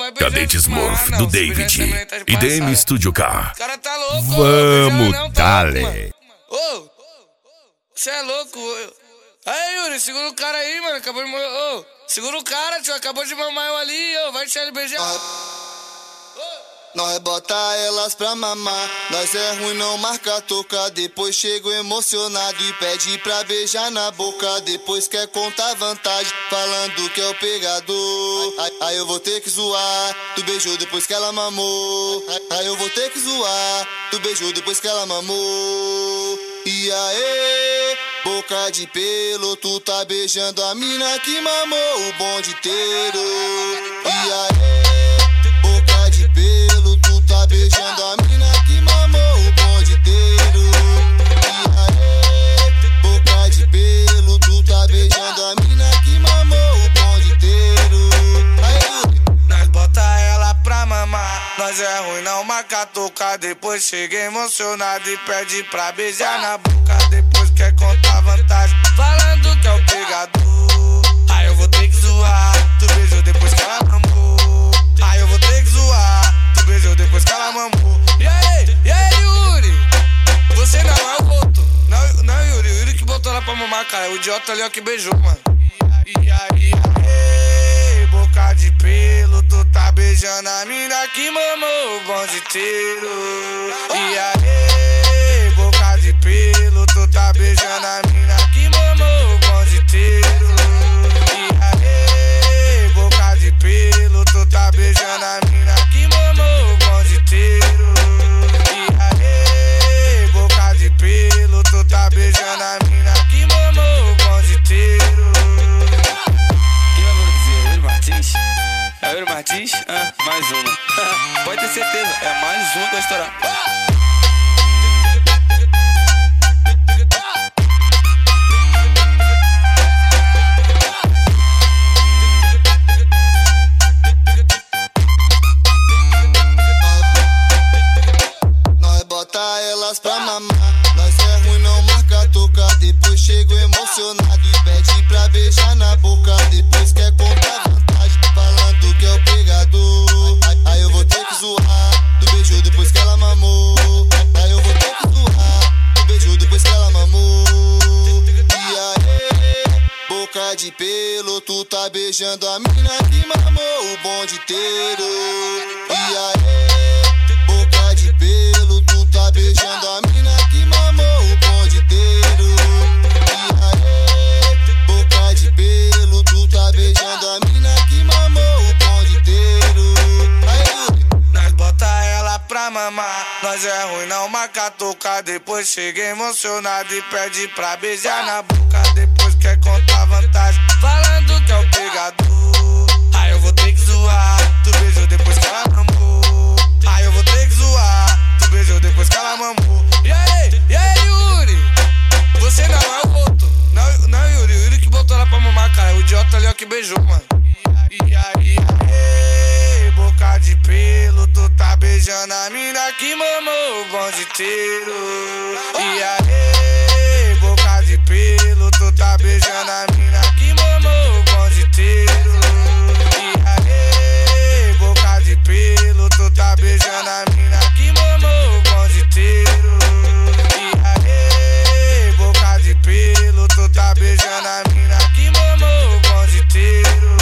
Cadete Smurf do David e DM Studio K. O cara tá louco. Vamos, dale. Ô, você é louco. Aí, Yuri, segura o cara aí, mano. Acabou de morrer. Ô, segura o cara, tio. Acabou de mamar eu ali, ô. Vai deixar ele beijar. Nós bota elas pra mamar. Nós é ruim, não marca toca. Depois chego emocionado e pede pra beijar na boca. Depois quer contar vantagem, falando que é o pegador. Aí eu vou ter que zoar. Tu beijou depois que ela mamou. Aí eu vou ter que zoar. Tu beijou depois que ela mamou. E aí, boca de pelo, tu tá beijando a mina que mamou o bonde inteiro. E aí, boca de pelo, tu tá beijando a mina que mamou o bonde inteiro. E aí, boca de pelo, tu tá beijando a mina que mamou o bonde inteiro. Aí, nós bota ela pra mamar. Nós é ruim, não marca toca. Depois chega emocionado e pede pra beijar na boca. Depois quer contar vantagem, falando que é o pegador. Aí eu vou ter que zoar. Tu beijou depois que ela mamou. Aí eu vou ter que zoar. Tu beijou depois que ela mamou. E aí, Yuri? Você não é o outro. Não, Yuri, o Yuri que botou ela pra mamar, cara. O idiota ali, ó, que beijou, mano. E aí, boca de pelo, tu tá beijando a mina que mamou o bonde inteiro. E aí, boca de pelo, tu tá beijando a mina que mamou o bonde inteiro. E aí, boca de pelo, tu tá beijando a mina que mamou o bonde inteiro. E aí, boca de pelo, tu tá beijando a mina que mamou o bonde inteiro. É o Yuri Martins? Mais uma. Pode ter certeza, é mais uma que vai estourar. nós bota elas pra mamar. Nós é ruim, não marca toca. Depois chego emocionado e pede pra beijar na boca. Depois quer contar vantagem, falando que é o pegador. Aí eu vou ter que zoar. Tu beijou depois que ela mamou. Aí eu vou ter que zoar. Tu beijou depois que ela mamou. E aí, boca de pelo, tu tá beijando a mina que mamou o bonde inteiro. E aí, boca de pelo, tu tá beijando a mina que mamou o bonde inteiro. E aí, boca de pelo, tu tá beijando a mina que mamou o bonde inteiro. Aí, nós bota ela pra mamar. Nós é ruim, não marca toca. Depois chega emocionado e pede pra beijar na boca. Depois quer contar vantagem, falando que é o pegador. Aí eu vou ter que zoar. Tu beijou depois que ela mamou. Aí eu vou ter que zoar. Tu beijou depois que ela mamou. E aí, Yuri? Você não é o outro. Não, Yuri, o Yuri que botou ela pra mamar, cara. O idiota ali, ó, que beijou, mano. E aí, boca de pelo, tu tá beijando a mina que mamou o bonde inteiro. E aí, boca de pelo, tu tá beijando a mina que mamou o bonde inteiro. E aí, boca de pelo, tu tá beijando a mina que mamou o bonde inteiro. E aí, boca de pelo, tu tá beijando a mina que mamou o bonde inteiro.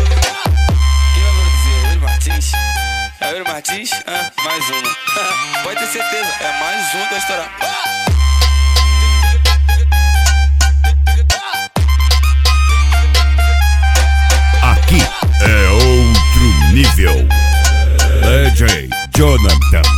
É o Yuri Martins? Mais uma. Pode ter certeza, é mais uma que vai estourar. Aqui é outro nível. DJ Jonathan.